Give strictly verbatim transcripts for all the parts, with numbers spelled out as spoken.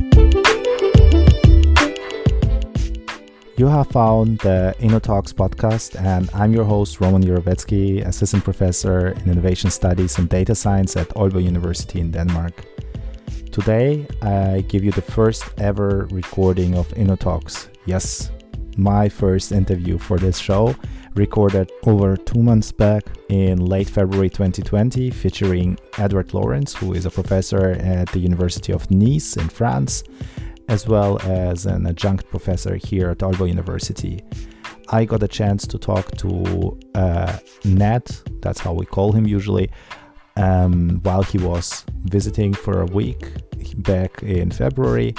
You have found the InnoTalks podcast, and I'm your host, Roman Jurovetsky, Assistant Professor in Innovation Studies and Data Science at Aalborg University in Denmark. Today, I give you the first ever recording of InnoTalks. Yes, my first interview for this show, recorded over two months back in late February twenty twenty, featuring Edward Lorenz, who is a professor at the University of Nice in France, as well as an adjunct professor here at Aalborg University. I got a chance to talk to uh, Ned, that's how we call him usually, um, while he was visiting for a week back in February.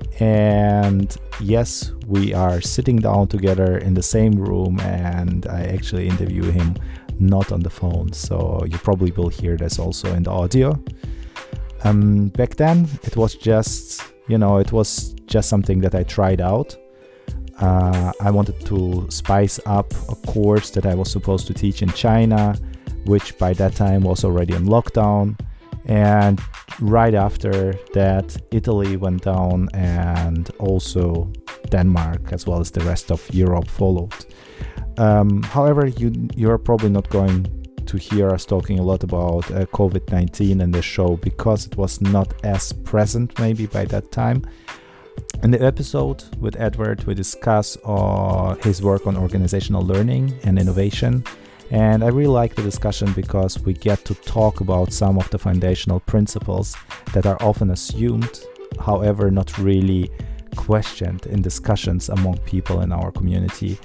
And yes, we are sitting down together in the same room, and I actually interview him not on the phone, so you probably will hear this also in the audio. Um, back then, it was just, you know, it was just something that I tried out. Uh, I wanted to spice up a course that I was supposed to teach in China, which by that time was already in lockdown. And right after that, Italy went down, and also Denmark, as well as the rest of Europe, followed. Um, however, you, you're probably not going to hear us talking a lot about uh, covid nineteen in the show, because it was not as present maybe by that time. In the episode with Edward, we discuss uh, his work on organizational learning and innovation. And I really like the discussion because we get to talk about some of the foundational principles that are often assumed, however, not really questioned in discussions among people in our community.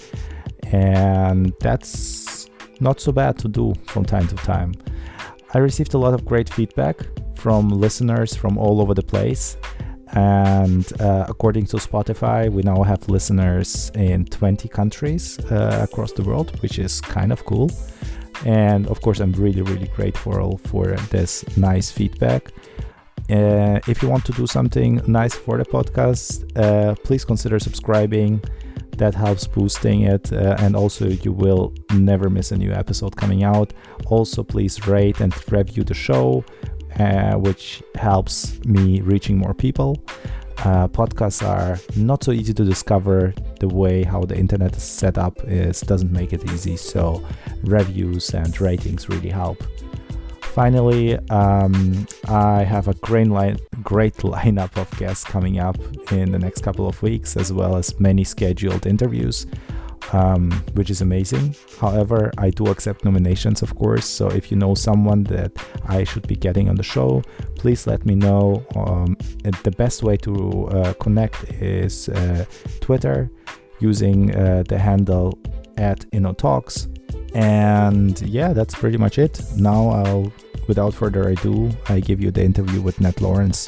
And that's not so bad to do from time to time. I received a lot of great feedback from listeners from all over the place. And uh, according to Spotify, we now have listeners in twenty countries uh, across the world, which is kind of cool. And of course, I'm really, really grateful for this nice feedback. Uh, if you want to do something nice for the podcast, uh, please consider subscribing. That helps boosting it. Uh, and also, you will never miss a new episode coming out. Also, please rate and review the show, Uh, which helps me reaching more people. Uh, podcasts are not so easy to discover. The way how the internet is set up is doesn't make it easy, so reviews and ratings really help. Finally, um, I have a great, line, great lineup of guests coming up in the next couple of weeks, as well as many scheduled interviews. Um, which is amazing. However, I do accept nominations, of course, so if you know someone that I should be getting on the show, please let me know. Um, and the best way to uh, connect is uh, Twitter, using uh, the handle at InnoTalks. And yeah, that's pretty much it. Now I'll, without further ado, I give you the interview with Ned Lorenz.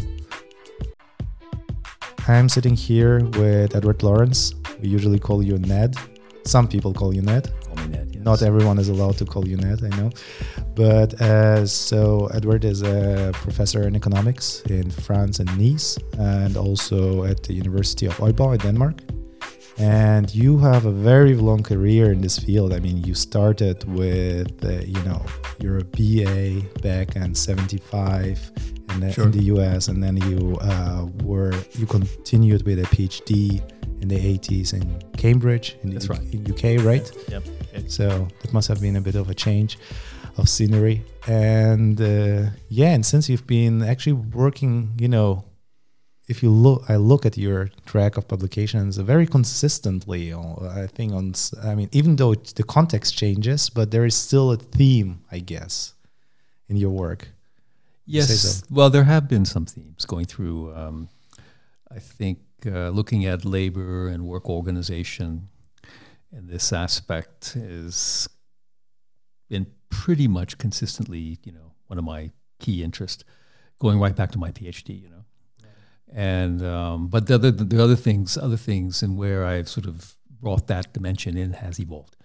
I'm sitting here with Edward Lorenz. We usually call you Ned. Some people call you Ned. Call me Ned, yes. Not everyone is allowed to call you Ned, I know. But uh, so Edward is a professor in economics in France and Nice, and also at the University of Aalborg in Denmark. And you have a very long career in this field. I mean, you started with, uh, you know, you're a B A back in seventy-five and then Sure. in the U S, and then you uh, were you continued with a PhD in the eighties in Cambridge in the That's U- right. in U K, right? Yep. Okay. So that must have been a bit of a change of scenery. And uh, yeah, and since you've been actually working, you know, if you look, I look at your track of publications very consistently. I think on, I mean, even though the context changes, but there is still a theme, I guess, in your work. Yes. so. Well, there have been some themes going through. Um, I think uh, looking at labor and work organization and this aspect has been pretty much consistently, you know, one of my key interests, going right back to my PhD, you know. And um, but the other the other things, other things, and where I've sort of brought that dimension in has evolved.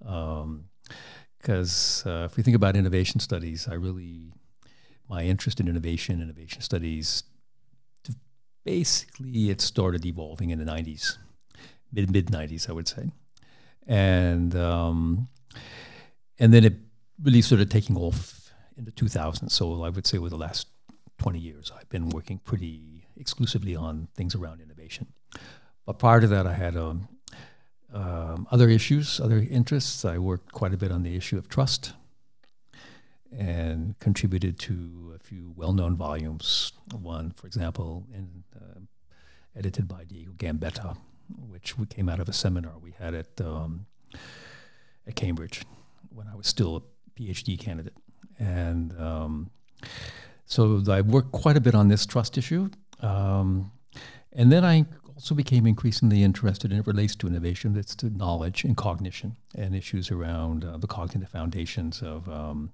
Because um, uh, if we think about innovation studies, I really my interest in innovation, innovation studies, basically it started evolving in the nineties, mid mid nineties, I would say, and um, and then it really started taking off in the two thousands. So I would say over the last twenty years, I've been working pretty exclusively on things around innovation. But prior to that, I had um, um, other issues, other interests. I worked quite a bit on the issue of trust and contributed to a few well-known volumes. One, for example, in, uh, edited by Diego Gambetta, which we came out of a seminar we had at um, at Cambridge when I was still a PhD candidate. And um, so I worked quite a bit on this trust issue. Um, and then I also became increasingly interested, and it relates to innovation, it's to knowledge and cognition and issues around uh, the cognitive foundations of um,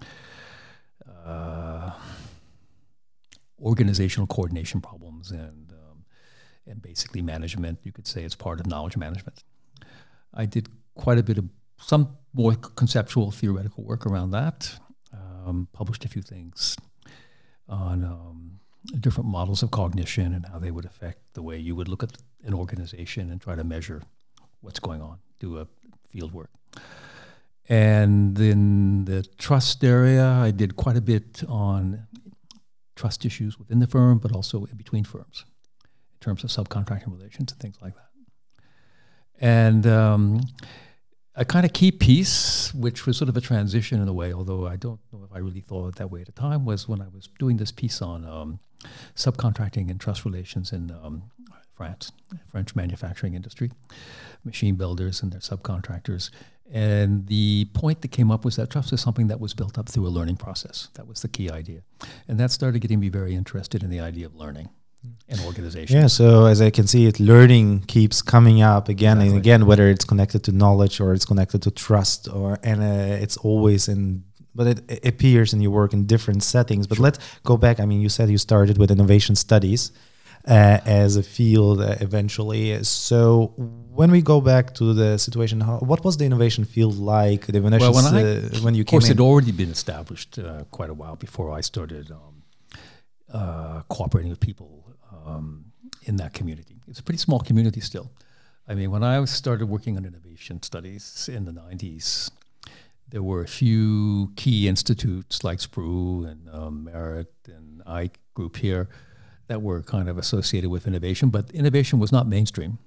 uh, organizational coordination problems and um, and basically management. You could say it's part of knowledge management. I did quite a bit of some more conceptual theoretical work around that. Um, published a few things on um, different models of cognition and how they would affect the way you would look at an organization and try to measure what's going on, do a field work. And in the trust area, I did quite a bit on trust issues within the firm, but also in between firms in terms of subcontracting relations and things like that. And um, a kind of key piece, which was sort of a transition in a way, although I don't know if I really thought of it that way at the time, was when I was doing this piece on um, subcontracting and trust relations in um, France, French manufacturing industry, machine builders and their subcontractors. And the point that came up was that trust is something that was built up through a learning process. That was the key idea. And that started getting me very interested in the idea of learning and organization. Yeah, so as I can see it, learning keeps coming up again Exactly. and again, whether it's connected to knowledge or it's connected to trust, or and uh, it's always in, but it, it appears in your work in different settings. But sure. Let's go back. I mean, you said you started with innovation studies uh, as a field uh, eventually. So when we go back to the situation, how, what was the innovation field like? The innovation, well, when, I, uh, when you of course, came in? it had already been established uh, quite a while before I started um, uh, cooperating with people Um, in that community. It's a pretty small community still. I mean, when I started working on innovation studies in the nineties, there were a few key institutes like S P R U and um, Merit and I Group here that were kind of associated with innovation, but innovation was not mainstream.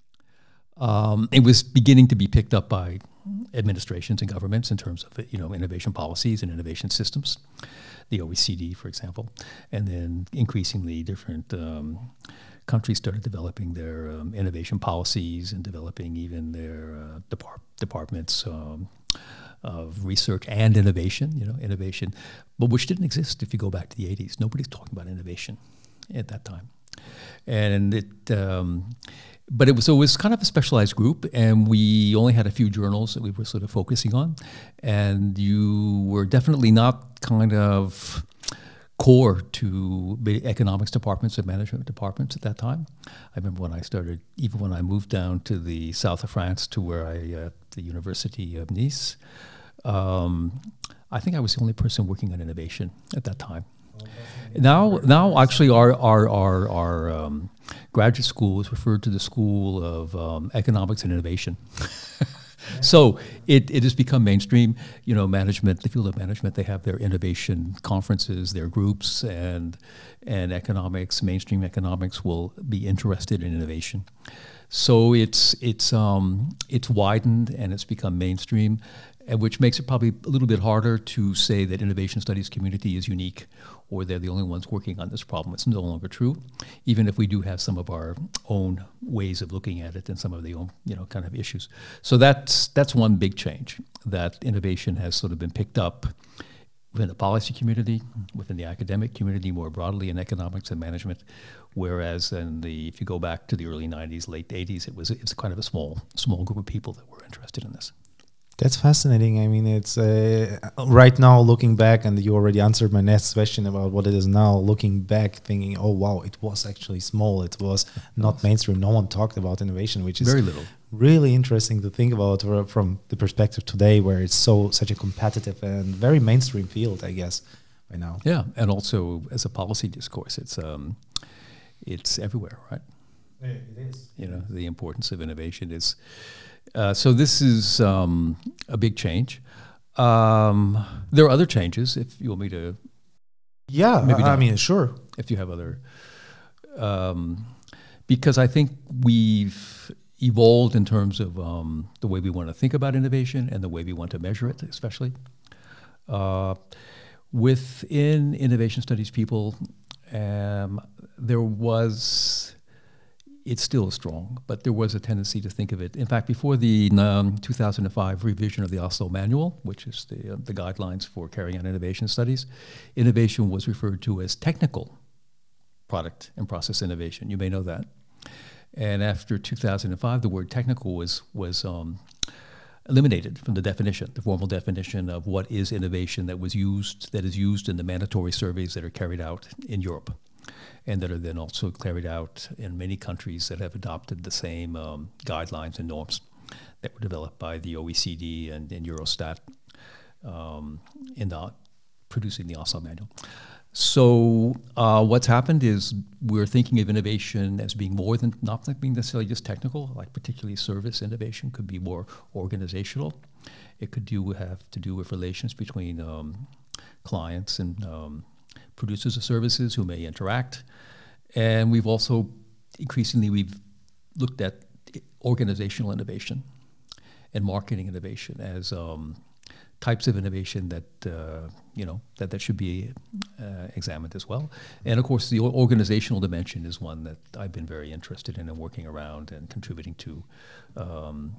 Um, it was beginning to be picked up by administrations and governments in terms of, you know, innovation policies and innovation systems. The O E C D, for example, and then increasingly different um, countries started developing their um, innovation policies and developing even their uh, depart departments um, of research and innovation, you know, innovation, but which didn't exist if you go back to the eighties. Nobody's talking about innovation at that time. And it, um, but it was, so it was kind of a specialized group, and we only had a few journals that we were sort of focusing on. And you were definitely not kind of core to economics departments and management departments at that time. I remember when I started, even when I moved down to the south of France to where I, uh, the University of Nice, um, I think I was the only person working on innovation at that time. Now, now actually, our our our, our um, graduate school is referred to the School of um, Economics and Innovation. So it, it has become mainstream. You know, management, the field of management, they have their innovation conferences, their groups, and and economics, mainstream economics will be interested in innovation. So it's it's um, it's widened and it's become mainstream, and which makes it probably a little bit harder to say that innovation studies community is unique or they're the only ones working on this problem. It's no longer true, even if we do have some of our own ways of looking at it and some of the own, you know, kind of issues. So that's that's one big change, that innovation has sort of been picked up within the policy community, within the academic community more broadly in economics and management, whereas in the, if you go back to the early nineties, late eighties, it was it's kind of a small small group of people that were interested in this. That's fascinating. I mean, it's uh, right now looking back, and you already answered my next question about what it is now. Looking back, thinking, oh wow, it was actually small. It was not mainstream. No one talked about innovation, which is very little. Really interesting to think about from the perspective today, where it's so such a competitive and very mainstream field, I guess, by now. Yeah, and also as a policy discourse, it's um, it's everywhere, right? It is. You know, the importance of innovation is. Uh, so this is um, a big change. Um, there are other changes, if you want me to. Yeah, I mean, sure. If you have other um, because I think we've evolved in terms of um, the way we want to think about innovation and the way we want to measure it, especially. Uh, within innovation studies people, um, there was, it's still strong, but there was a tendency to think of it. In fact, before the um, two thousand five revision of the Oslo Manual, which is the, uh, the guidelines for carrying out innovation studies, innovation was referred to as technical product and process innovation. You may know that. And after two thousand five, the word technical was, was um, eliminated from the definition, the formal definition of what is innovation that was used, that is used in the mandatory surveys that are carried out in Europe, and that are then also carried out in many countries that have adopted the same um, guidelines and norms that were developed by the O E C D and, and Eurostat um, in the, producing the Oslo Manual. So uh, what's happened is we're thinking of innovation as being more than, not being necessarily just technical, like particularly service innovation could be more organizational. It could do have to do with relations between um, clients and um, producers of services who may interact. And we've also, increasingly, we've looked at organizational innovation and marketing innovation as um, types of innovation that, uh, you know, that, that should be uh, examined as well. And of course, the organizational dimension is one that I've been very interested in and working around and contributing to um,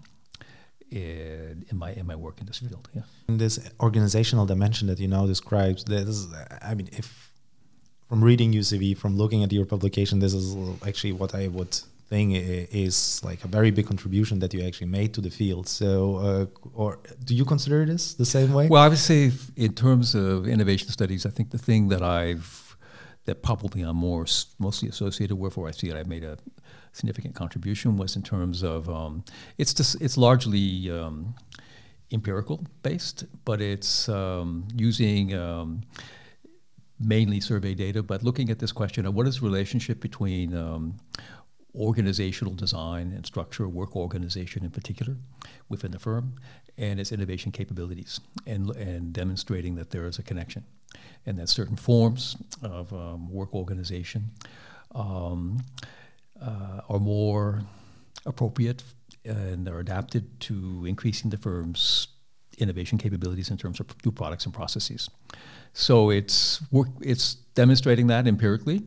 in, in my in my work in this field. Yeah. And this organizational dimension that you now describes, this is, I mean, if from reading U C V, from looking at your publication, this is actually what I would think is like a very big contribution that you actually made to the field. So, uh, or do you consider this the same way? Well, I would say in terms of innovation studies, I think the thing that I've, that probably I'm more mostly associated with, or I see that I've made a significant contribution, was in terms of, um, it's just, it's largely um, empirical based, but it's um, using um, mainly survey data, but looking at this question of what is the relationship between um, organizational design and structure, work organization in particular, within the firm, and its innovation capabilities, and, and demonstrating that there is a connection, and that certain forms of um, work organization um, uh, are more appropriate and are adapted to increasing the firm's innovation capabilities in terms of new products and processes. So it's work, it's demonstrating that empirically,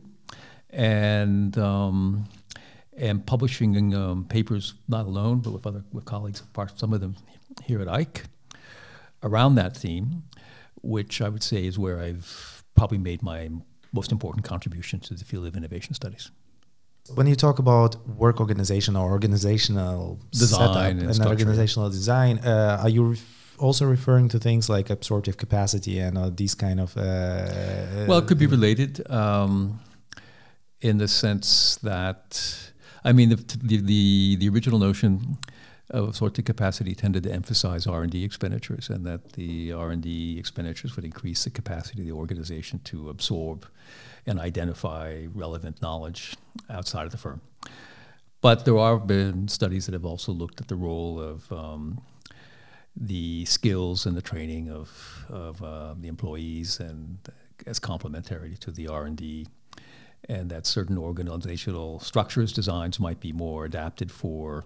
and um, and publishing um, papers, not alone, but with other with colleagues, some of them here at Ike, around that theme, which I would say is where I've probably made my most important contribution to the field of innovation studies. When you talk about work organization or organizational design setup and, and organizational design, uh, are you ref- also referring to things like absorptive capacity and uh, these kind of... Uh, well, it could be related um, in the sense that, I mean, the, the, the, the original notion of absorptive capacity tended to emphasize R and D expenditures, and that the R and D expenditures would increase the capacity of the organization to absorb and identify relevant knowledge outside of the firm. But there have been studies that have also looked at the role of um, the skills and the training of, of uh, the employees, and as complementary to the R and D, and that certain organizational structures, designs might be more adapted for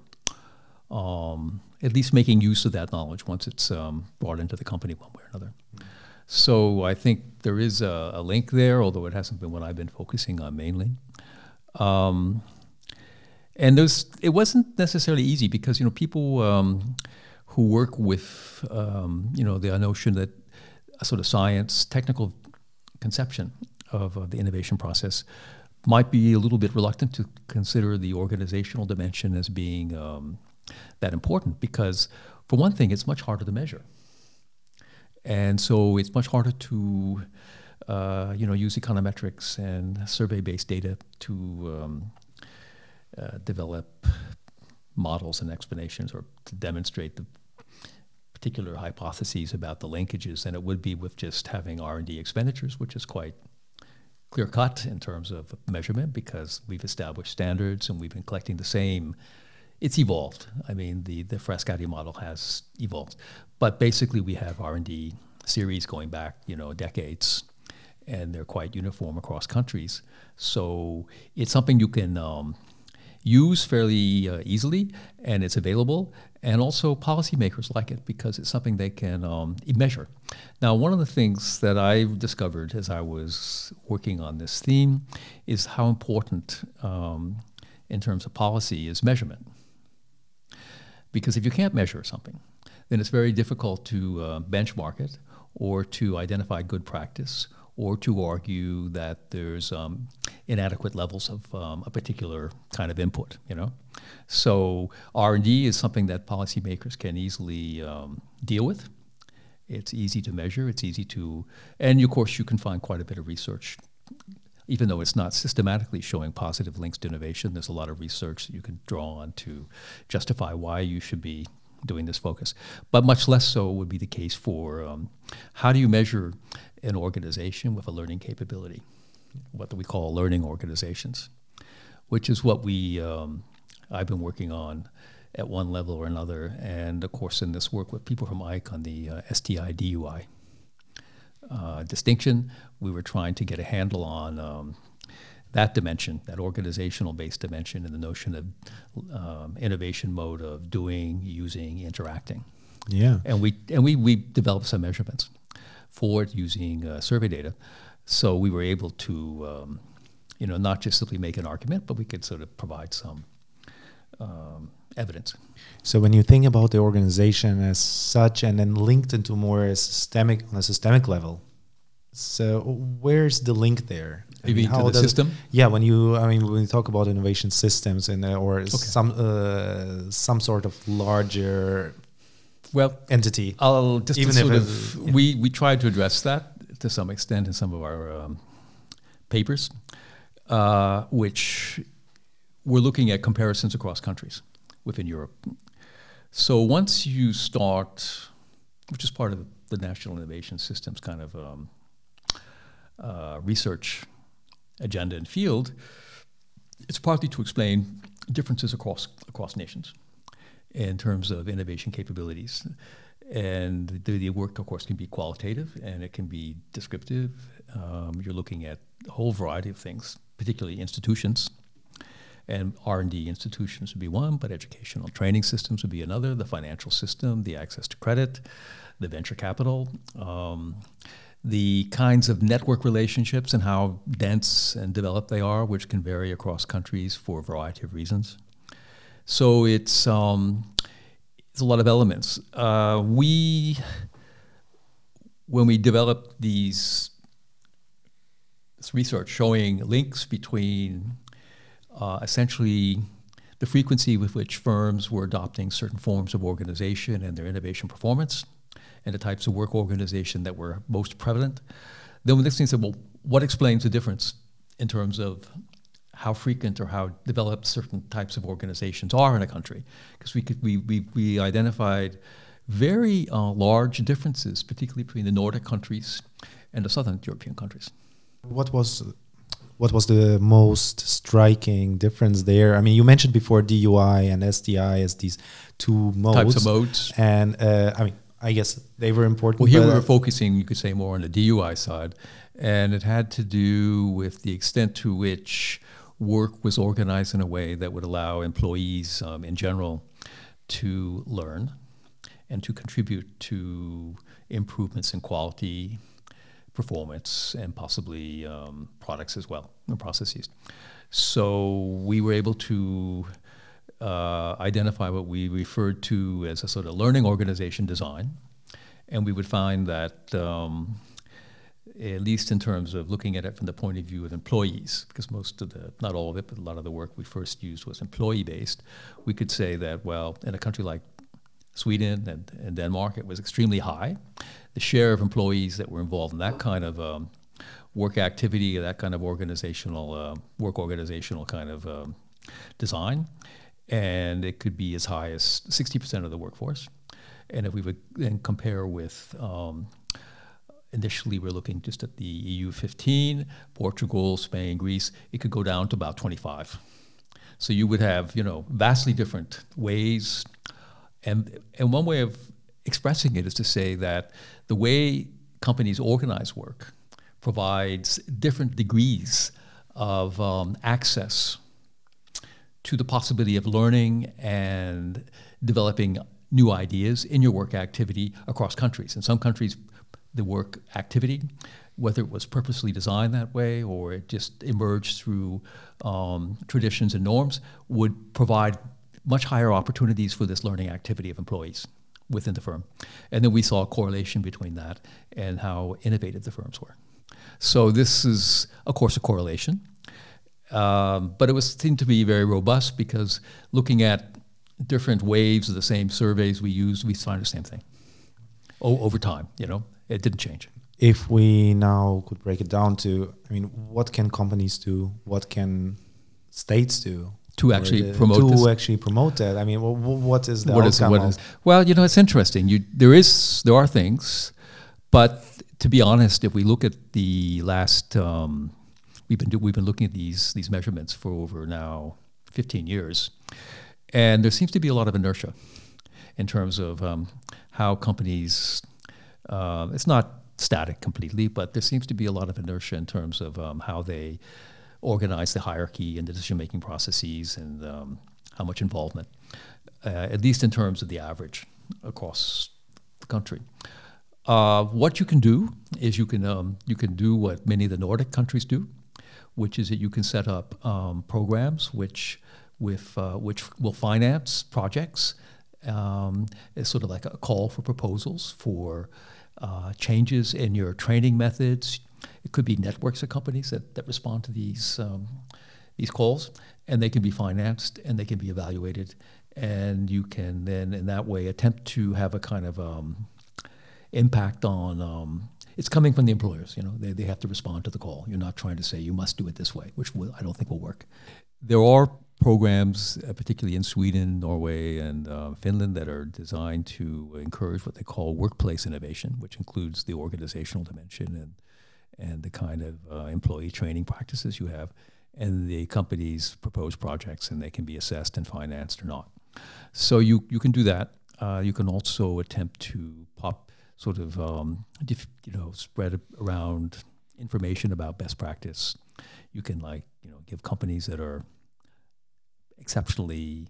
um, at least making use of that knowledge once it's um, brought into the company one way or another. Mm-hmm. So I think there is a, a link there, although it hasn't been what I've been focusing on mainly. Um, and those, it wasn't necessarily easy because, you know, people um, who work with, um, you know, the notion that a sort of science, technical conception of uh, the innovation process might be a little bit reluctant to consider the organizational dimension as being um, that important, because for one thing, it's much harder to measure. And so it's much harder to, uh, you know, use econometrics and survey-based data to um, uh, develop models and explanations, or to demonstrate the particular hypotheses about the linkages than it would be with just having R and D expenditures, which is quite clear-cut in terms of measurement, because we've established standards and we've been collecting the same. It's evolved. I mean, the, the Frascati model has evolved. But basically, we have R and D series going back, you know, decades. and they're quite uniform across countries. So it's something you can um, use fairly uh, easily, and it's available. And also policymakers like it because it's something they can um, measure. Now, one of the things that I've discovered as I was working on this theme is how important, um, in terms of policy, is measurement. Because if you can't measure something, then it's very difficult to uh, benchmark it or to identify good practice or to argue that there's um, inadequate levels of um, a particular kind of input, you know. So R and D is something that policymakers can easily um, deal with. It's easy to measure, it's easy to, and of course you can find quite a bit of research. Even though it's not systematically showing positive links to innovation, there's a lot of research that you can draw on to justify why you should be doing this focus. But much less so would be the case for um, how do you measure an organization with a learning capability, what we call learning organizations, which is what we um, I've been working on at one level or another, and of course in this work with people from I C on the uh, S T I D U I uh, distinction, we were trying to get a handle on um, that dimension, that organizational-based dimension, and the notion of um, innovation mode of doing, using, interacting. Yeah. And we and we we developed some measurements for it using uh, survey data, so we were able to, um, you know, not just simply make an argument, but we could sort of provide some um, evidence. So when you think about the organization as such, and then linked into more a systemic on a systemic level, so where's the link there? You mean to the system? Yeah, when you, I mean, when you talk about innovation systems and uh, or Okay. some uh, some sort of larger Well, entity. I'll just Even sort if of, it- yeah. we, we tried to address that to some extent in some of our um, papers, uh, which we're looking at comparisons across countries within Europe. So once you start, which is part of the National Innovation Systems kind of um, uh, research agenda and field, it's partly to explain differences across across nations in terms of innovation capabilities. And the, the work, of course, can be qualitative and it can be descriptive. Um, you're looking at a whole variety of things, particularly institutions. And R and D institutions would be one, but educational training systems would be another, the financial system, the access to credit, the venture capital, um, the kinds of network relationships and how dense and developed they are, which can vary across countries for a variety of reasons. So it's um, it's a lot of elements. Uh, we, when we developed these this research showing links between uh, essentially the frequency with which firms were adopting certain forms of organization and their innovation performance, and the types of work organization that were most prevalent, then the next thing said, well, what explains the difference in terms of how frequent or how developed certain types of organizations are in a country? Because we could we we, we identified very uh, large differences, particularly between the Nordic countries and the Southern European countries. What was what was the most striking difference there? I mean, you mentioned before D U I and S T I as these two modes. Types of modes. And uh, I mean, I guess they were important. Well, here we but, were focusing, you could say, more on the D U I side, and it had to do with the extent to which work was organized in a way that would allow employees um, in general to learn and to contribute to improvements in quality, performance, and possibly um, products as well, and processes. So we were able to uh, identify what we referred to as a sort of learning organization design, and we would find that um, at least in terms of looking at it from the point of view of employees, because most of the, not all of it, but a lot of the work we first used was employee-based, we could say that, well, in a country like Sweden and, and Denmark, it was extremely high. The share of employees that were involved in that kind of um, work activity, that kind of organizational, uh, work organizational kind of um, design, and it could be as high as sixty percent of the workforce. And if we would then compare with, um, initially we're looking just at the E U fifteen, Portugal, Spain, Greece, it could go down to about twenty-five. So you would have, you know, vastly different ways. And, and one way of expressing it is to say that the way companies organize work provides different degrees of um, access to the possibility of learning and developing new ideas in your work activity across countries. In some countries, the work activity, whether it was purposely designed that way or it just emerged through um, traditions and norms, would provide much higher opportunities for this learning activity of employees within the firm. And then we saw a correlation between that and how innovative the firms were. So this is, of course, a correlation. Um, but it was seemed to be very robust because looking at different waves of the same surveys we used, we find the same thing. O- over time, you know, it didn't change. If we now could break it down to, I mean, what can companies do? What can states do? To actually the, promote to this? actually promote that. I mean, w- w- what is the what is, outcome what of? is, well, you know, it's interesting. You there is there are things, but to be honest, if we look at the last, um, we've been do, we've been looking at these these measurements for over now fifteen years, and there seems to be a lot of inertia in terms of um, how companies. Uh, it's not static completely, but there seems to be a lot of inertia in terms of um, how they organize the hierarchy and the decision-making processes and um, how much involvement, uh, at least in terms of the average across the country. Uh, what you can do is you can um, you can do what many of the Nordic countries do, which is that you can set up um, programs which with uh, which will finance projects. Um, it's sort of like a call for proposals for uh, changes in your training methods. It could be networks of companies that, that respond to these um, these calls, and they can be financed and they can be evaluated, and you can then in that way attempt to have a kind of um, impact on. Um, it's coming from the employers. You know, they they have to respond to the call. You're not trying to say you must do it this way, which will, I don't think will work. There are programs, uh, particularly in Sweden, Norway, and uh, Finland, that are designed to encourage what they call workplace innovation, which includes the organizational dimension and and the kind of uh, employee training practices you have. And the companies propose projects, and they can be assessed and financed or not. So you you can do that. Uh, you can also attempt to pop sort of um, diff, you know spread around information about best practice. You can like you know give companies that are exceptionally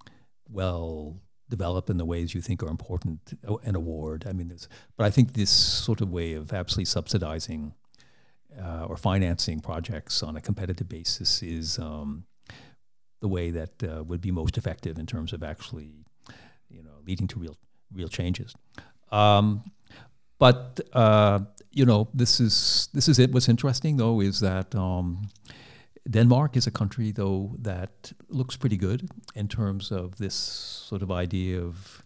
well developed in the ways you think are important an award. I mean, there's, but I think this sort of way of absolutely subsidizing uh, or financing projects on a competitive basis is um, the way that uh, would be most effective in terms of actually, you know, leading to real real changes. Um, but uh, you know, this is this is it. What's interesting though is that. Um, Denmark is a country, though, that looks pretty good in terms of this sort of idea of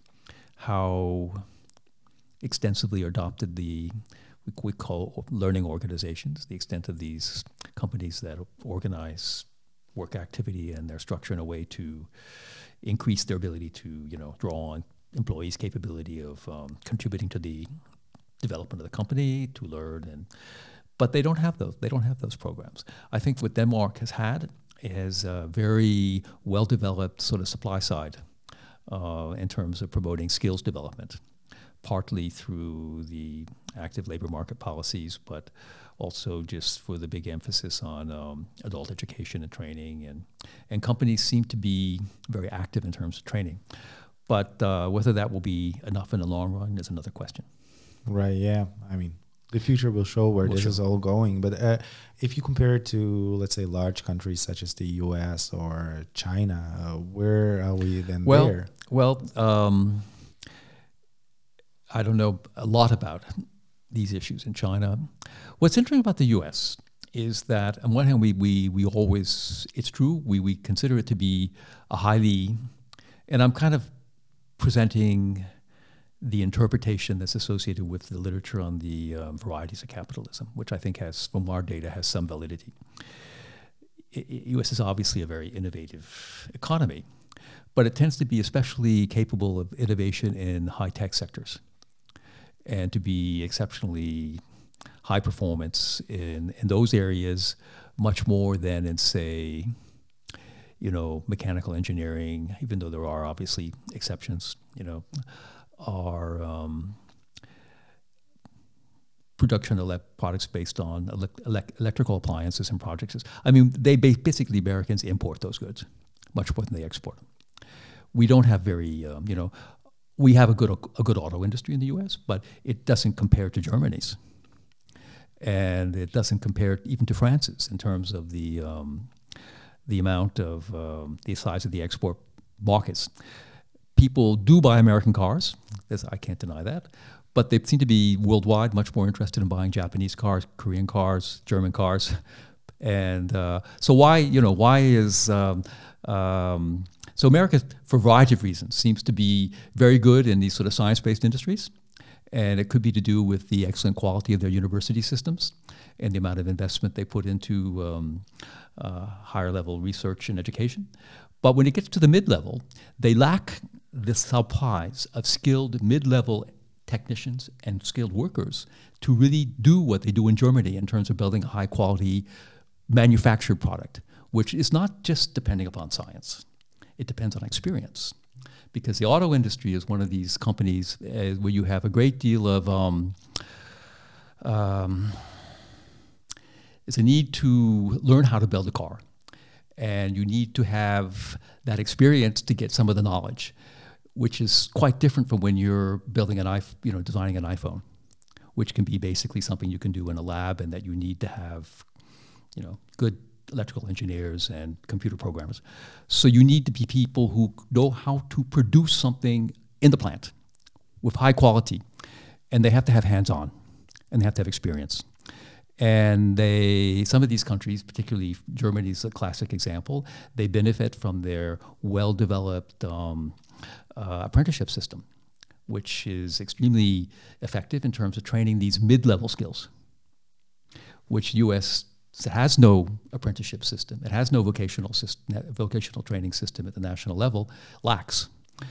how extensively adopted the we, we call learning organizations, the extent of these companies that organize work activity and their structure in a way to increase their ability to, you know, draw on employees' capability of um, contributing to the development of the company, to learn and. But they don't have those. They don't have those programs. I think what Denmark has had is a very well-developed sort of supply side uh, in terms of promoting skills development, partly through the active labor market policies, but also just for the big emphasis on um, adult education and training. And, and companies seem to be very active in terms of training. But uh, whether that will be enough in the long run is another question. Right, yeah. I mean, the future will show where Will this show. is all going. But uh, if you compare it to, let's say, large countries such as the U S or China, uh, where are we then well, there? Well, um, I don't know a lot about these issues in China. What's interesting about the U S is that, on one hand, we we we always, it's true, we, we consider it to be a highly, and I'm kind of presenting the interpretation that's associated with the literature on the um, varieties of capitalism, which I think has, from our data, has some validity. I, U S is obviously a very innovative economy, but it tends to be especially capable of innovation in high-tech sectors and to be exceptionally high performance in, in those areas much more than in, say, you know, mechanical engineering, even though there are obviously exceptions, you know, are um, production of ele- products based on elec- elec- electrical appliances and projects. I mean, they ba- basically Americans import those goods much more than they export them. We don't have very, um, you know, we have a good a good auto industry in the U S, but it doesn't compare to Germany's, and it doesn't compare even to France's in terms of the um, the amount of um, the size of the export markets. People do buy American cars. This, I can't deny that. But they seem to be worldwide much more interested in buying Japanese cars, Korean cars, German cars. And uh, so why, you know, why is, um, um, so America, for a variety of reasons, seems to be very good in these sort of science-based industries. And it could be to do with the excellent quality of their university systems and the amount of investment they put into um, uh, higher level research and education. But when it gets to the mid-level, they lack the supplies of skilled mid-level technicians and skilled workers to really do what they do in Germany in terms of building a high-quality manufactured product, which is not just depending upon science. It depends on experience. Because the auto industry is one of these companies uh, where you have a great deal of um, um, it's a need to learn how to build a car. And you need to have that experience to get some of the knowledge, which is quite different from when you're building an iPhone, you know, designing an iPhone, which can be basically something you can do in a lab, and that you need to have, you know, good electrical engineers and computer programmers. So you need to be people who know how to produce something in the plant with high quality, and they have to have hands-on, and they have to have experience. And they, some of these countries, particularly Germany is a classic example, they benefit from their well-developed um, uh, apprenticeship system, which is extremely effective in terms of training these mid-level skills, which U S has no apprenticeship system. It has no vocational system, vocational training system at the national level, lacks.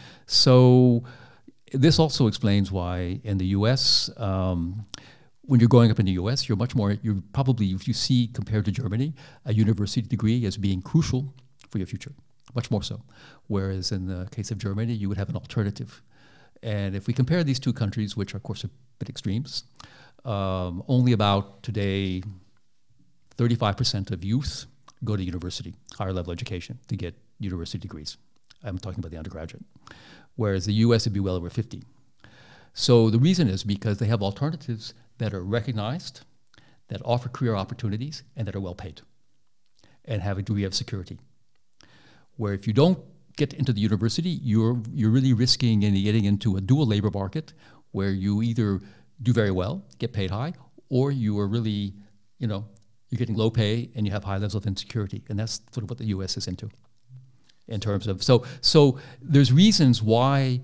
So this also explains why in the U S, um, when you're growing up in the U S, you're much more, you're probably, if you see, compared to Germany, a university degree as being crucial for your future, much more so. Whereas in the case of Germany, you would have an alternative. And if we compare these two countries, which are, of course, a bit extremes, um, only about today, thirty-five percent of youth go to university, higher level education, to get university degrees. I'm talking about the undergraduate. Whereas the U S would be well over fifty. So the reason is because they have alternatives that are recognized, that offer career opportunities, and that are well paid, and have a degree of security. Where if you don't get into the university, you're you're really risking in getting into a dual labor market, where you either do very well, get paid high, or you are really, you know, you're getting low pay and you have high levels of insecurity, and that's sort of what the U S is into. In terms of so so, there's reasons why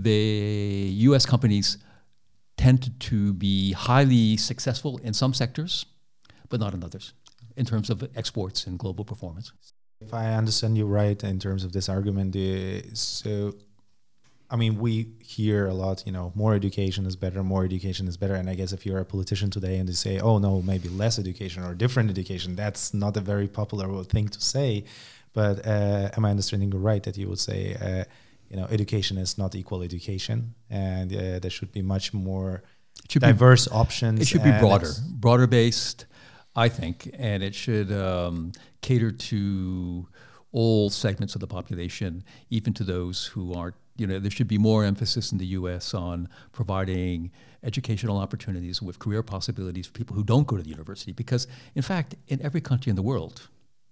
the U S companies tend to be highly successful in some sectors, but not in others, in terms of exports and global performance. If I understand you right in terms of this argument, uh, so, I mean, we hear a lot, you know, more education is better, more education is better. And I guess if you're a politician today and they say, oh, no, maybe less education or different education, that's not a very popular thing to say. But uh, am I understanding you right that you would say, uh, you know, education is not equal education, and uh, there should be much more diverse be, options. It should be broader, broader based, I think, and it should um, cater to all segments of the population, even to those who aren't, you know, there should be more emphasis in the U S on providing educational opportunities with career possibilities for people who don't go to the university. Because, in fact, in every country in the world,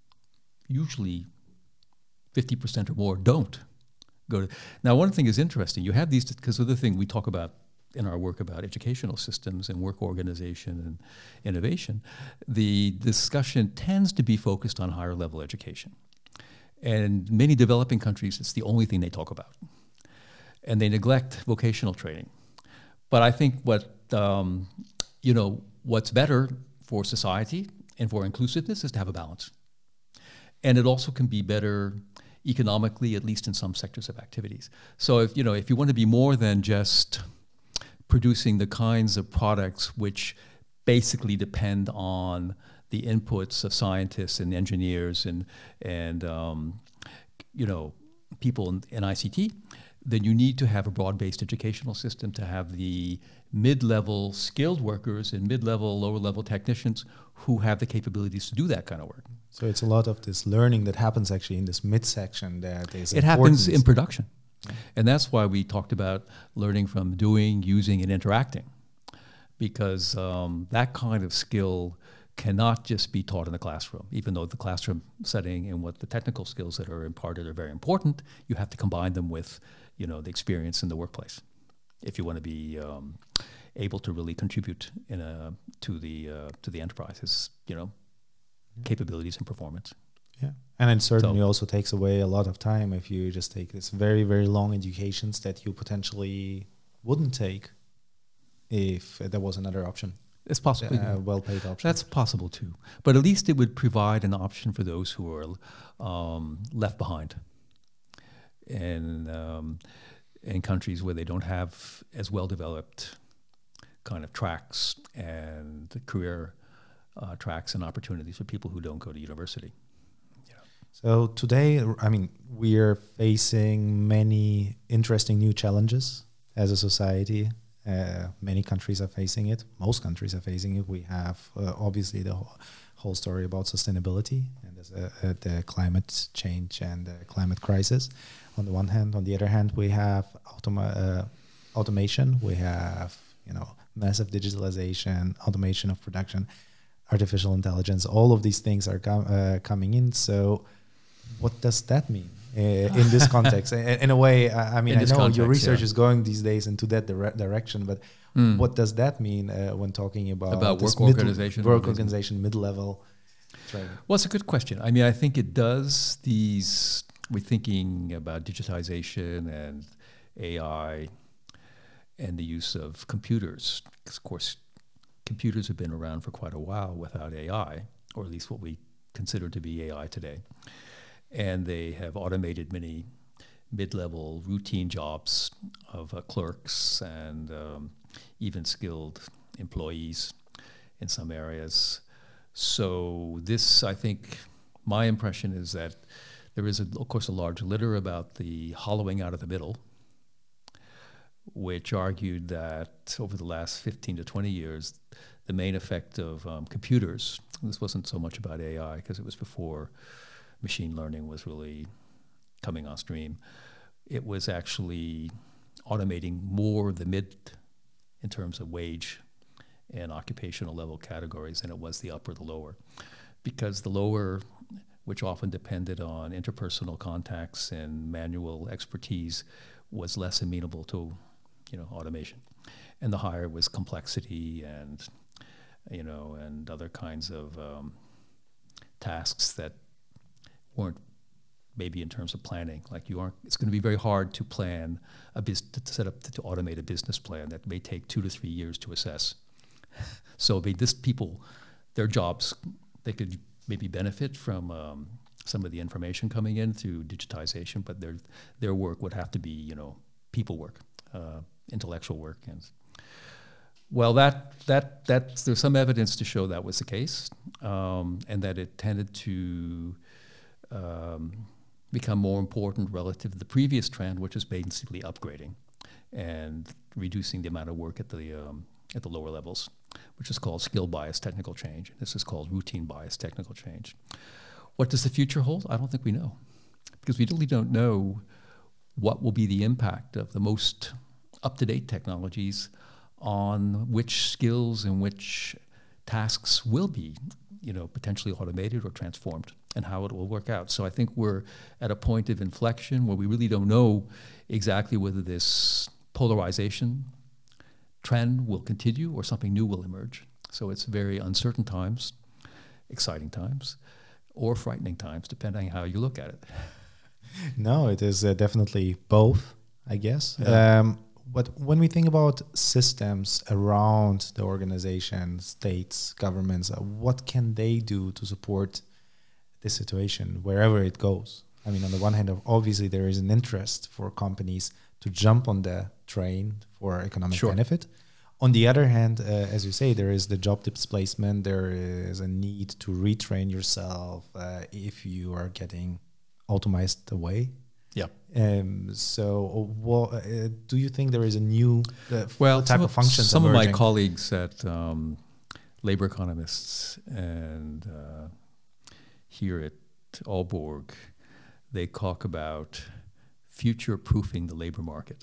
usually fifty percent or more don't go to. Now, one thing is interesting. You have these, because of the thing we talk about in our work about educational systems and work organization and innovation, the discussion tends to be focused on higher level education. And many developing countries, it's the only thing they talk about. And they neglect vocational training. But I think what, um, you know, what's better for society and for inclusiveness is to have a balance. And it also can be better economically, at least in some sectors of activities. So if, you know, if you want to be more than just producing the kinds of products which basically depend on the inputs of scientists and engineers and, and um, you know, people in, in I C T, then you need to have a broad-based educational system to have the mid-level skilled workers and mid-level, lower-level technicians who have the capabilities to do that kind of work. So it's a lot of this learning that happens actually in this midsection that is It important. happens in production. Yeah. And that's why we talked about learning from doing, using, and interacting. Because um, that kind of skill cannot just be taught in the classroom. Even though the classroom setting and what the technical skills that are imparted are very important, you have to combine them with, you know, the experience in the workplace if you want to be um, able to really contribute in a to the uh, to the enterprise's, you know, yeah. capabilities and performance. Yeah, and it certainly so, also takes away a lot of time if you just take this very very long educations that you potentially wouldn't take if there was another option. It's possible. A well-paid option. That's possible too. But at least it would provide an option for those who are um, left behind in, um, in countries where they don't have as well-developed kind of tracks and career uh, tracks and opportunities for people who don't go to university. Yeah. So today, I mean, we are facing many interesting new challenges as a society. Uh, many countries are facing it. Most countries are facing it. We have uh, obviously the whole, whole story about sustainability and uh, uh, the climate change and the climate crisis on the one hand. On the other hand, we have automa- uh, automation. We have, you know, massive digitalization, automation of production, artificial intelligence. All of these things are com- uh, coming in. So what does that mean? Uh, in this context, in, in a way, I, I mean, I know context, your research yeah. is going these days into that dire- direction, but mm. what does that mean uh, when talking about, about work organization, mid- work organization, mid-level training? Well, it's a good question. I mean, I think it does these. We're thinking about digitization and A I and the use of computers. Because of course, computers have been around for quite a while without A I, or at least what we consider to be A I today. And they have automated many mid-level routine jobs of uh, clerks and um, even skilled employees in some areas. So this, I think, my impression is that there is, a, of course, a large litter about the hollowing out of the middle, which argued that over the last fifteen to twenty years, the main effect of um, computers, this wasn't so much about A I because it was before machine learning was really coming on stream. It was actually automating more of the mid in terms of wage and occupational level categories than it was the upper, the lower. Because the lower, which often depended on interpersonal contacts and manual expertise, was less amenable to, you know, automation. And the higher was complexity and, you know, and other kinds of um, tasks that weren't maybe in terms of planning. Like you aren't, it's going to be very hard to plan a business, to set up, to, to automate a business plan that may take two to three years to assess. So they, this people, their jobs, they could maybe benefit from um, some of the information coming in through digitization, but their their work would have to be, you know, people work, uh, intellectual work. And well, that that that there's some evidence to show that was the case, um, and that it tended to Um, become more important relative to the previous trend, which is basically upgrading and reducing the amount of work at the um, at the lower levels, which is called skill bias technical change. This is called routine bias technical change. What does the future hold? I don't think we know, because we really don't know what will be the impact of the most up-to-date technologies on which skills and which tasks will be, you know, potentially automated or transformed, and how it will work out. So I think we're at a point of inflection where we really don't know exactly whether this polarization trend will continue or something new will emerge. So it's very uncertain times, exciting times, or frightening times, depending on how you look at it. No, it is uh, definitely both, I guess. Yeah. Um, but when we think about systems around the organization, states, governments, uh, what can they do to support this situation wherever it goes? I mean, on the one hand, obviously there is an interest for companies to jump on the train for economic Sure. benefit. On the other hand, uh, as you say, there is the job displacement. There is a need to retrain yourself uh, if you are getting automized away. Yeah. Um, so, what, uh, do you think there is a new uh, well, type some of functions Some emerging? of my colleagues at um, labor economists and uh, here at Aalborg, they talk about future-proofing the labor market.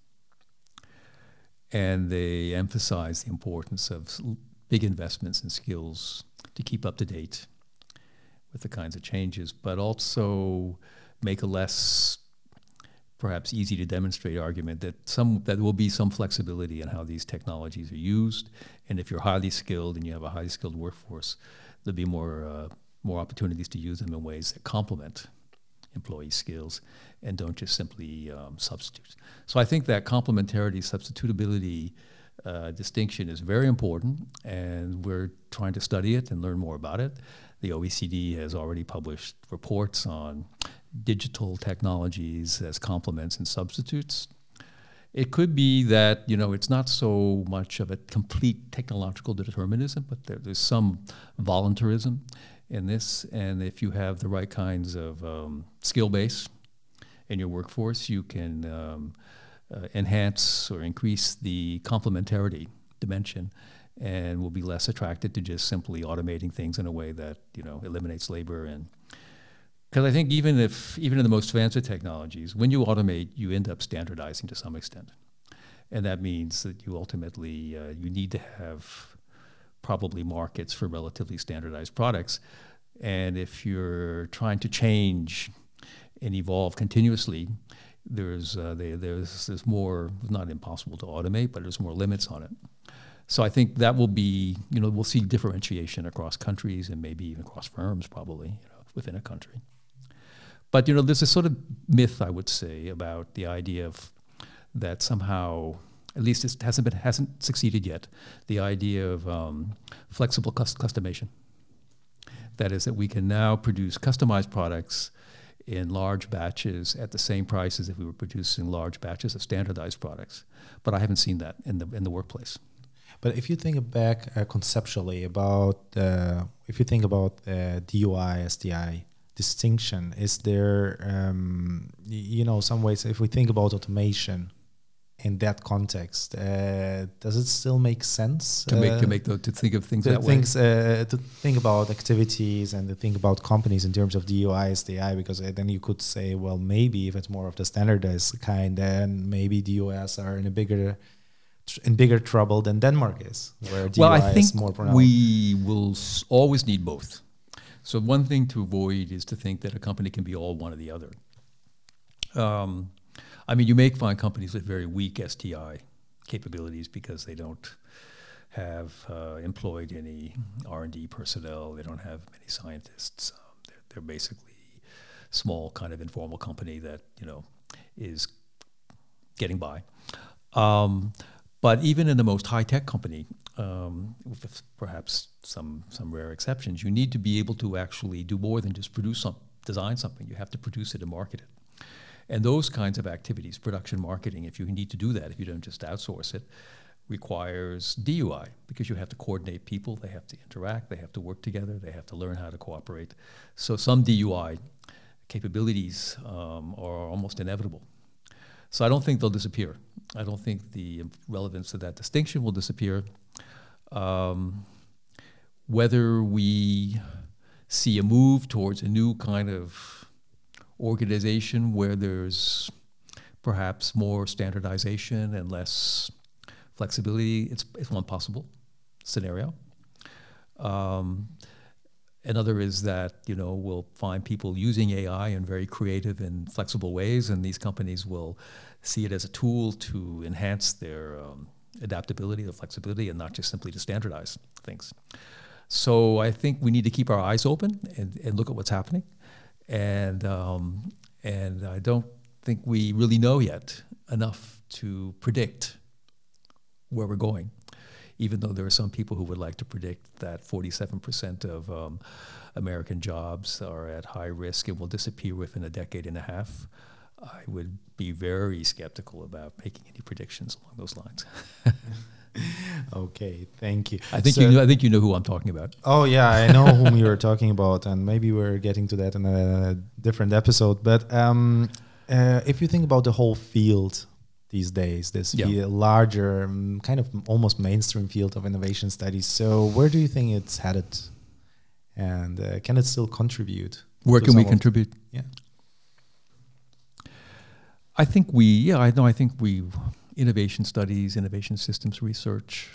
And they emphasize the importance of big investments in skills to keep up to date with the kinds of changes, but also make a less perhaps easy to demonstrate argument that some that will be some flexibility in how these technologies are used. And if you're highly skilled and you have a highly skilled workforce, there'll be more uh, more opportunities to use them in ways that complement employee skills and don't just simply um, substitute. So I think that complementarity, substitutability uh, distinction is very important, and we're trying to study it and learn more about it. The O E C D has already published reports on digital technologies as complements and substitutes. It could be that, you know, it's not so much of a complete technological determinism, but there, there's some voluntarism in this. And if you have the right kinds of um, skill base in your workforce, you can um, uh, enhance or increase the complementarity dimension, and will be less attracted to just simply automating things in a way that, you know, eliminates labor. And because I think even if even in the most advanced technologies, when you automate, you end up standardizing to some extent, and that means that you ultimately uh, you need to have probably markets for relatively standardized products. And if you're trying to change and evolve continuously, there's uh, they, there's there's more, not impossible to automate, but there's more limits on it. So I think that will be, you know, we'll see differentiation across countries and maybe even across firms, probably, you know, within a country. But, you know, there's a sort of myth, I would say, about the idea of that somehow, at least it hasn't been hasn't succeeded yet, the idea of um, flexible cust- customation. That is, that we can now produce customized products in large batches at the same price as if we were producing large batches of standardized products. But I haven't seen that in the in the workplace. But if you think back uh, conceptually about, uh, if you think about uh, D U I, S D I distinction, is there, um, y- you know, some ways, if we think about automation in that context, uh, does it still make sense To make uh, to make the, to think of things to that things, way. uh, to think about activities and to think about companies in terms of D U I, S D I? Because uh, then you could say, well, maybe if it's more of the standardized kind, then maybe D U S are in a bigger in bigger trouble than Denmark is, where D U I Well, I think is more pronounced. we will s- always need both. So one thing to avoid is to think that a company can be all one or the other. Um, I mean, you may find companies with very weak S T I capabilities because they don't have uh, employed any R and D personnel. They don't have many scientists. Um, they're, they're basically small, kind of informal company that, you know, is getting by. Um, But even in the most high-tech company, um, with perhaps some some rare exceptions, you need to be able to actually do more than just produce some, design something. You have to produce it and market it. And those kinds of activities, production marketing, if you need to do that, if you don't just outsource it, requires D U I, because you have to coordinate people, they have to interact, they have to work together, they have to learn how to cooperate. So some D U I capabilities um, are almost inevitable. So I don't think they'll disappear. I don't think the relevance of that distinction will disappear. Um, whether we see a move towards a new kind of organization where there's perhaps more standardization and less flexibility, it's, it's one possible scenario. Um, Another is that, you know, we'll find people using A I in very creative and flexible ways, and these companies will see it as a tool to enhance their um, adaptability, their flexibility, and not just simply to standardize things. So I think we need to keep our eyes open and, and look at what's happening. And um, and I don't think we really know yet enough to predict where we're going, even though there are some people who would like to predict that forty-seven percent of um, American jobs are at high risk and will disappear within a decade and a half. I would be very skeptical about making any predictions along those lines. Okay, thank you. I think So- you know, I think you know who I'm talking about. Oh yeah, I know whom you're talking about, and maybe we're getting to that in a different episode. But um, uh, if you think about the whole field these days, this Yeah. field, larger, um, kind of almost mainstream field of innovation studies, so where do you think it's headed? And uh, can it still contribute? Where to can we some of- contribute? Yeah. I think we, yeah, I know, I think we, innovation studies, innovation systems research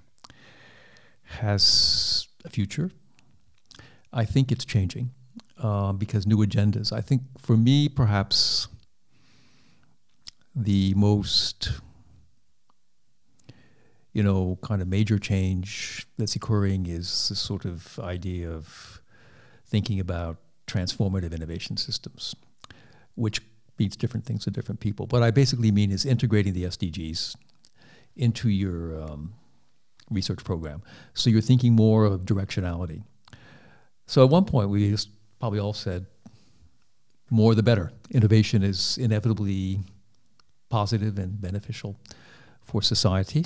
has a future. I think it's changing uh, because new agendas. I think for me, perhaps the most, you know, kind of major change that's occurring is this sort of idea of thinking about transformative innovation systems, which means different things to different people. What I basically mean is integrating the S D Gs into your um, research program. So you're thinking more of directionality. So at one point, we just probably all said, more the better. Innovation is inevitably positive and beneficial for society.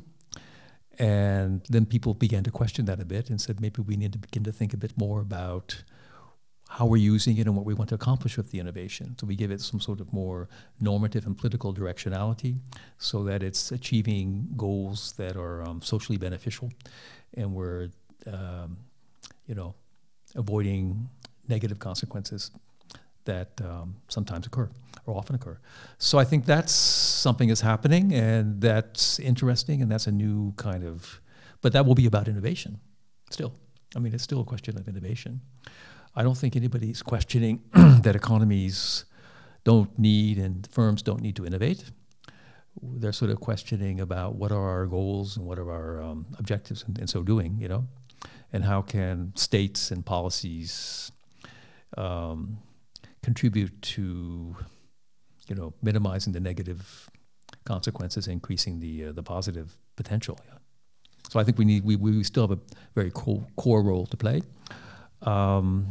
And then people began to question that a bit and said, maybe we need to begin to think a bit more about how we're using it and what we want to accomplish with the innovation. So we give it some sort of more normative and political directionality so that it's achieving goals that are um, socially beneficial, and we're, um, you know, avoiding negative consequences that um, sometimes occur or often occur. So I think that's something that's happening, and that's interesting, and that's a new kind of, but that will be about innovation still. I mean, it's still a question of innovation. I don't think anybody's questioning that economies don't need and firms don't need to innovate. They're sort of questioning about what are our goals and what are our um, objectives in, in so doing, you know, and how can states and policies um, contribute to, you know, minimizing the negative consequences, increasing the uh, the positive potential. Yeah. So I think we need we we still have a very core core role to play. Um,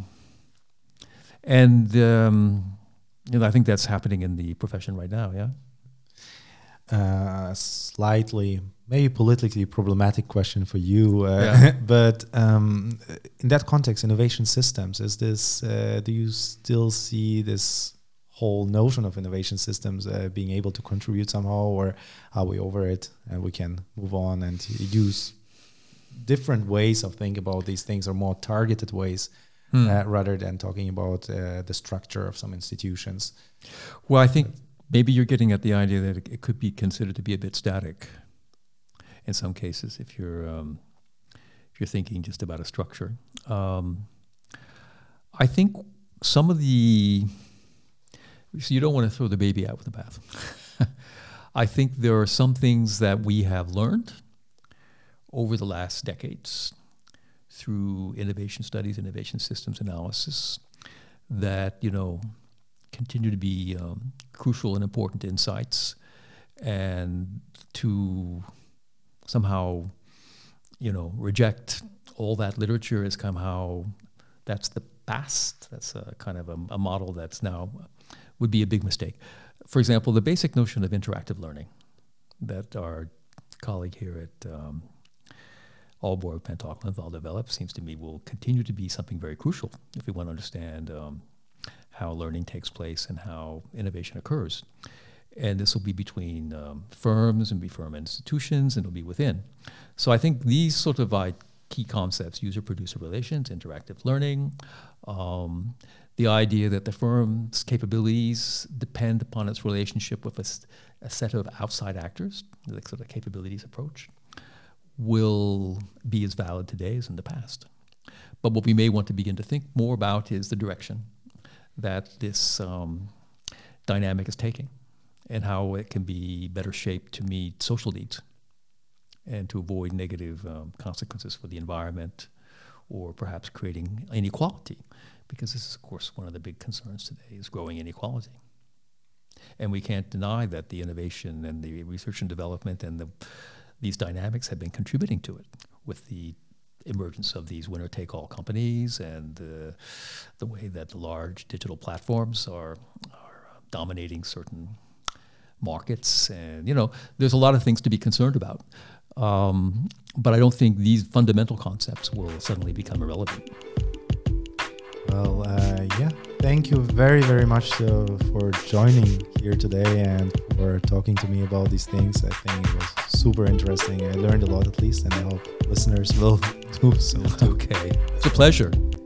And um, you know, I think that's happening in the profession right now. Yeah. Uh, slightly, maybe politically problematic question for you, uh, Yeah. but um, in that context, innovation systems, is this? Uh, do you still see this whole notion of innovation systems uh, being able to contribute somehow, or are we over it and we can move on and use different ways of thinking about these things, or more targeted ways? Hmm. Uh, rather than talking about uh, the structure of some institutions. Well, I think maybe you're getting at the idea that it, it could be considered to be a bit static in some cases if you're um, if you're thinking just about a structure. Um, I think some of the so you don't want to throw the baby out with the bath. I think there are some things that we have learned over the last decades through innovation studies, innovation systems analysis, that, you know, continue to be um, crucial and important insights, and to somehow, you know, reject all that literature as somehow that's the past. That's a kind of a, a model that's now would be a big mistake. For example, the basic notion of interactive learning that our colleague here at um, Aalborg Penn-Talk-Linval developed seems to me will continue to be something very crucial if we want to understand um, how learning takes place and how innovation occurs. And this will be between um, firms and be firm institutions, and it'll be within. So I think these sort of uh, key concepts, user-producer relations, interactive learning, um, the idea that the firm's capabilities depend upon its relationship with a, a set of outside actors, the sort of capabilities approach, will be as valid today as in the past. But what we may want to begin to think more about is the direction that this um, dynamic is taking, and how it can be better shaped to meet social needs and to avoid negative um, consequences for the environment, or perhaps creating inequality, because this is, of course, one of the big concerns today is growing inequality. And we can't deny that the innovation and the research and development and the these dynamics have been contributing to it, with the emergence of these winner-take-all companies and uh, the way that the large digital platforms are, are dominating certain markets. And, you know, there's a lot of things to be concerned about. Um, but I don't think these fundamental concepts will suddenly become irrelevant. Well, uh, yeah, thank you very, very much uh, for joining here today and for talking to me about these things. I think it was super interesting. I learned a lot, at least, and I hope listeners will do so too. Okay. It's a pleasure.